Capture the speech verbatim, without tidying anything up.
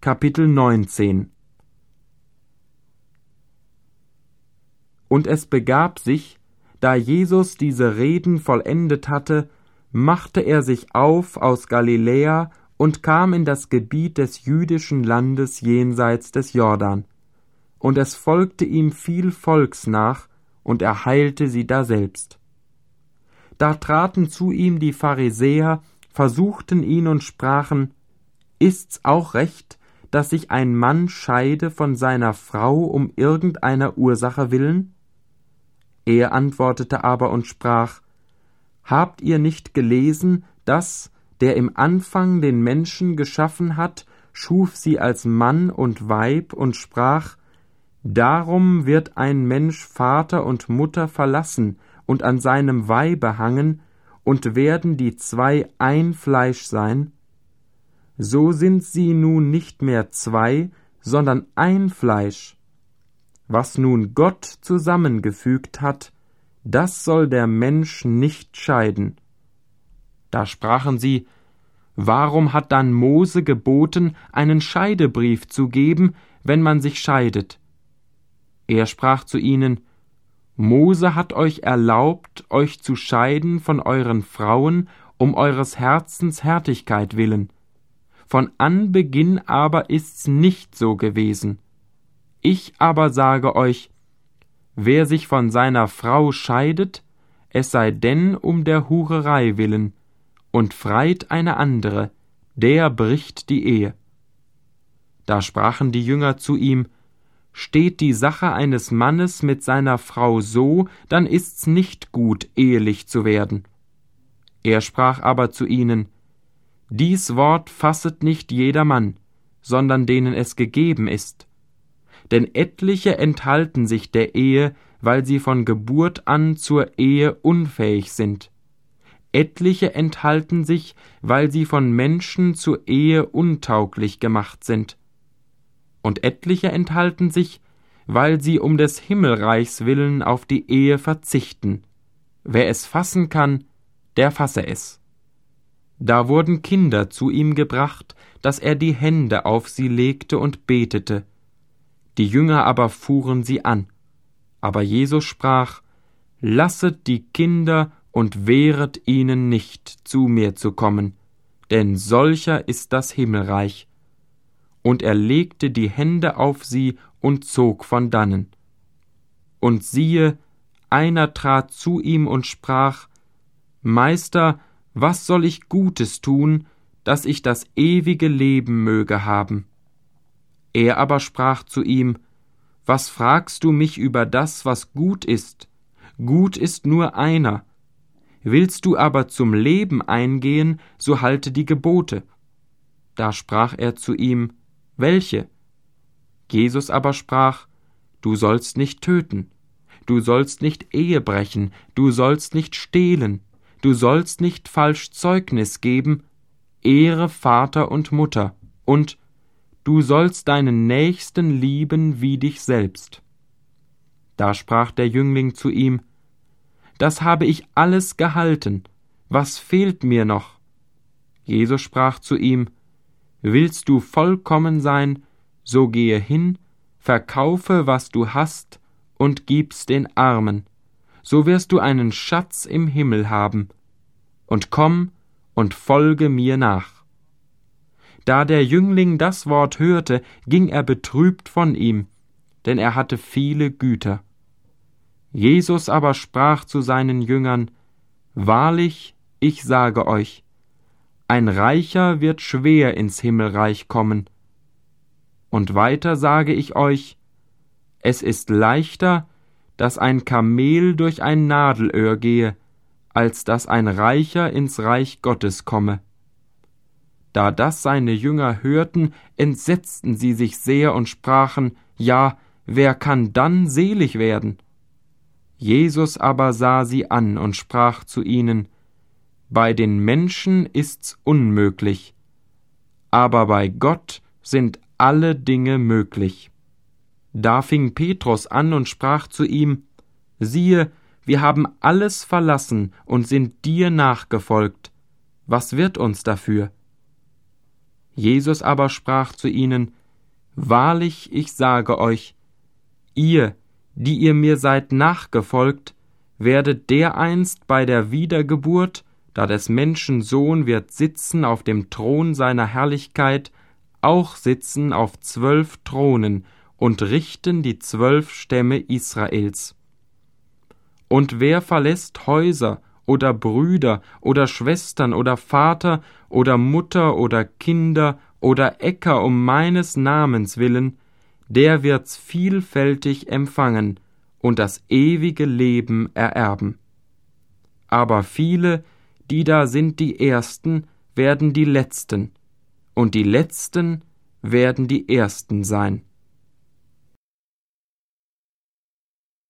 Kapitel neunzehn. Und es begab sich, da Jesus diese Reden vollendet hatte, machte er sich auf aus Galiläa und kam in das Gebiet des jüdischen Landes jenseits des Jordan. Und es folgte ihm viel Volks nach, und er heilte sie daselbst. Da traten zu ihm die Pharisäer, versuchten ihn und sprachen: Ist's auch recht, dass sich ein Mann scheide von seiner Frau um irgendeiner Ursache willen? Er antwortete aber und sprach: Habt ihr nicht gelesen, dass, der im Anfang den Menschen geschaffen hat, schuf sie als Mann und Weib und sprach: Darum wird ein Mensch Vater und Mutter verlassen und an seinem Weibe hangen, und werden die zwei ein Fleisch sein? So sind sie nun nicht mehr zwei, sondern ein Fleisch. Was nun Gott zusammengefügt hat, das soll der Mensch nicht scheiden. Da sprachen sie: Warum hat dann Mose geboten, einen Scheidebrief zu geben, wenn man sich scheidet? Er sprach zu ihnen: Mose hat euch erlaubt, euch zu scheiden von euren Frauen, um eures Herzens Härtigkeit willen. Von Anbeginn aber ist's nicht so gewesen. Ich aber sage euch: Wer sich von seiner Frau scheidet, es sei denn um der Hurerei willen, und freit eine andere, der bricht die Ehe. Da sprachen die Jünger zu ihm: Steht die Sache eines Mannes mit seiner Frau so, dann ist's nicht gut, ehelich zu werden. Er sprach aber zu ihnen: Dies Wort fasset nicht jedermann, sondern denen es gegeben ist. Denn etliche enthalten sich der Ehe, weil sie von Geburt an zur Ehe unfähig sind. Etliche enthalten sich, weil sie von Menschen zur Ehe untauglich gemacht sind. Und etliche enthalten sich, weil sie um des Himmelreichs willen auf die Ehe verzichten. Wer es fassen kann, der fasse es. Da wurden Kinder zu ihm gebracht, dass er die Hände auf sie legte und betete. Die Jünger aber fuhren sie an. Aber Jesus sprach: Lasset die Kinder und wehret ihnen nicht, zu mir zu kommen, denn solcher ist das Himmelreich. Und er legte die Hände auf sie und zog von dannen. Und siehe, einer trat zu ihm und sprach: Meister, was soll ich Gutes tun, dass ich das ewige Leben möge haben? Er aber sprach zu ihm: Was fragst du mich über das, was gut ist? Gut ist nur einer. Willst du aber zum Leben eingehen, so halte die Gebote. Da sprach er zu ihm: Welche? Jesus aber sprach: Du sollst nicht töten, du sollst nicht Ehe brechen, du sollst nicht stehlen, du sollst nicht falsch Zeugnis geben, ehre Vater und Mutter, und du sollst deinen Nächsten lieben wie dich selbst. Da sprach der Jüngling zu ihm: Das habe ich alles gehalten, was fehlt mir noch? Jesus sprach zu ihm: Willst du vollkommen sein, so gehe hin, verkaufe, was du hast, und gib's den Armen, so wirst du einen Schatz im Himmel haben, und komm und folge mir nach. Da der Jüngling das Wort hörte, ging er betrübt von ihm, denn er hatte viele Güter. Jesus aber sprach zu seinen Jüngern: Wahrlich, ich sage euch, ein Reicher wird schwer ins Himmelreich kommen. Und weiter sage ich euch, es ist leichter, dass ein Kamel durch ein Nadelöhr gehe, als dass ein Reicher ins Reich Gottes komme. Da das seine Jünger hörten, entsetzten sie sich sehr und sprachen: Ja, wer kann dann selig werden? Jesus aber sah sie an und sprach zu ihnen: Bei den Menschen ist's unmöglich, aber bei Gott sind alle Dinge möglich. Da fing Petrus an und sprach zu ihm: Siehe, wir haben alles verlassen und sind dir nachgefolgt. Was wird uns dafür? Jesus aber sprach zu ihnen: Wahrlich, ich sage euch, ihr, die ihr mir seid nachgefolgt, werdet dereinst bei der Wiedergeburt, da des Menschen Sohn wird sitzen auf dem Thron seiner Herrlichkeit, auch sitzen auf zwölf Thronen und richten die zwölf Stämme Israels. Und wer verlässt Häuser oder Brüder oder Schwestern oder Vater oder Mutter oder Kinder oder Äcker um meines Namens willen, der wird's vielfältig empfangen und das ewige Leben ererben. Aber viele, die da sind die Ersten, werden die Letzten, und die Letzten werden die Ersten sein.